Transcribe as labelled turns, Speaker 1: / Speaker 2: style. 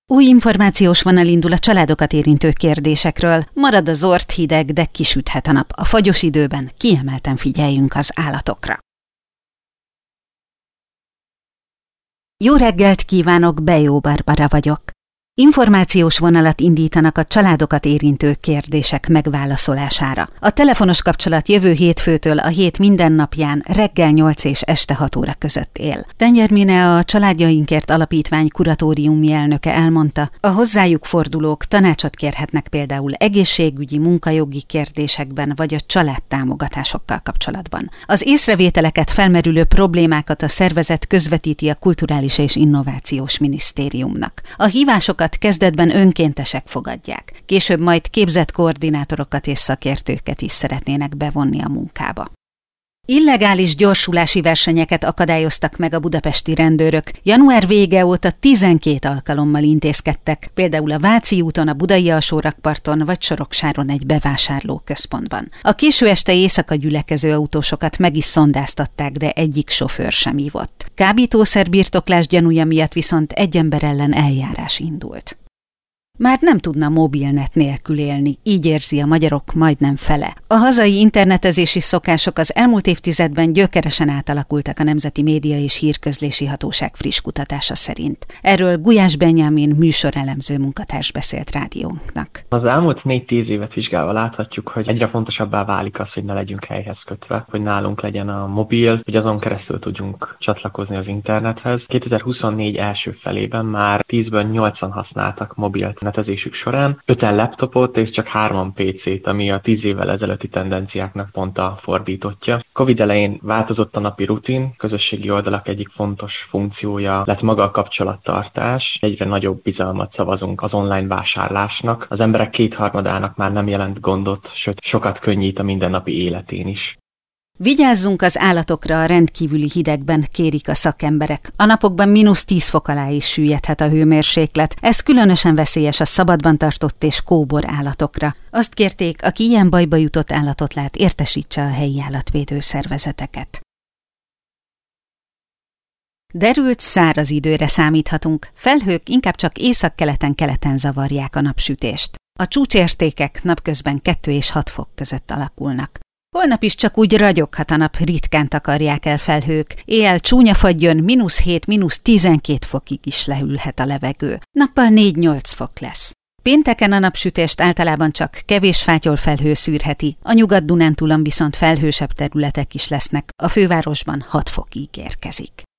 Speaker 1: Új információs vonal indul a családokat érintő kérdésekről. Marad a zord hideg, de kisüthet a nap. A fagyos időben kiemelten figyeljünk az állatokra. Jó reggelt kívánok, Bejó Barbara vagyok. Információs vonalat indítanak a családokat érintő kérdések megválaszolására. A telefonos kapcsolat jövő hétfőtől a hét minden napján reggel 8 és este 6 óra között él. Tenger Mine, a Családjainkért Alapítvány kuratóriumi elnöke elmondta, a hozzájuk fordulók tanácsot kérhetnek például egészségügyi, munkajogi kérdésekben vagy a családtámogatásokkal kapcsolatban. Az észrevételeket, felmerülő problémákat a szervezet közvetíti a Kulturális és Innovációs Minisztériumnak. A hívásokat kezdetben önkéntesek fogadják, később majd képzett koordinátorokat és szakértőket is szeretnének bevonni a munkába. Illegális gyorsulási versenyeket akadályoztak meg a budapesti rendőrök. Január vége óta 12 alkalommal intézkedtek, például a Váci úton, a Budai Alsórakparton vagy Soroksáron egy bevásárlóközpontban. A késő este éjszaka gyülekező autósokat meg is szondáztatták, de egyik sofőr sem ivott. Kábítószerbirtoklás gyanúja miatt viszont egy ember ellen eljárás indult. Már nem tudna mobilnet nélkül élni, így érzi a magyarok majdnem fele. A hazai internetezési szokások az elmúlt évtizedben gyökeresen átalakultak a Nemzeti Média és Hírközlési Hatóság friss kutatása szerint. Erről Gulyás Benyámin műsorelemző munkatárs beszélt rádiónknak.
Speaker 2: Az elmúlt 4-10 évet vizsgálva láthatjuk, hogy egyre fontosabbá válik az, hogy ne legyünk helyhez kötve, hogy nálunk legyen a mobil, hogy azon keresztül tudjunk csatlakozni az internethez. 2024 első felében már 10-ből 8-an használtak mobilt netezésük során, 5-en laptopot és csak 3-an PC-t, ami a 10 évvel ezelőtti tendenciáknak pont a fordítottja. Covid elején változott a napi rutin, közösségi oldalak egyik fontos funkciója lett maga a kapcsolattartás. Egyre nagyobb bizalmat szavazunk az online vásárlásnak. Az emberek 2/3-ának már nem jelent gondot, sőt sokat könnyít a mindennapi életén is.
Speaker 1: Vigyázzunk az állatokra a rendkívüli hidegben, kérik a szakemberek. A napokban -10 fok alá is süllyedhet a hőmérséklet. Ez különösen veszélyes a szabadban tartott és kóbor állatokra. Azt kérték, aki ilyen bajba jutott állatot lát, értesítse a helyi állatvédő szervezeteket. Derült, száraz időre számíthatunk. Felhők inkább csak északkeleten-keleten zavarják a napsütést. A csúcsértékek napközben 2 és 6 fok között alakulnak. Holnap is csak úgy ragyoghat a nap, ritkán takarják el felhők. Éjjel csúnya fagyjon, -7, -12 fokig is lehűlhet a levegő. Nappal 4-8 fok lesz. Pénteken a napsütést általában csak kevés fátyolfelhő szűrheti, a Nyugat-Dunántúlon viszont felhősebb területek is lesznek, a fővárosban 6 fokig érkezik.